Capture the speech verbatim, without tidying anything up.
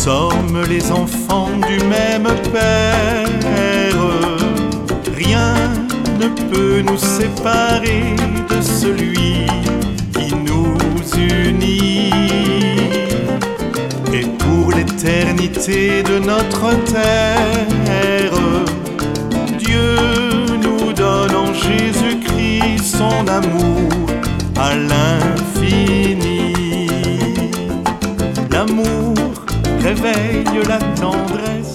sommes les enfants du même Père. Rien ne peut nous séparer de celui qui nous unit. Et pour l'éternité de notre terre, Dieu nous donne en Jésus-Christ son amour à l'infini. L'amour réveille la tendresse